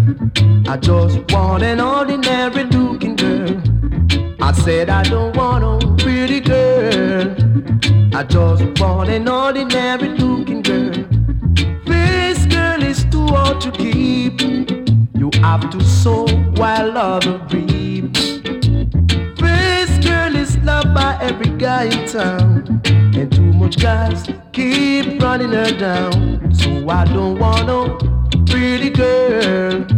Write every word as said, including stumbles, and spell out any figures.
I just want an ordinary looking girl. I said I don't want no pretty girl. I just want an ordinary looking girl. This girl is too hard to keep. You have to sow while others reap. This girl is loved by every guy in town, and too much guys keep running her down. So I don't want no pretty girl.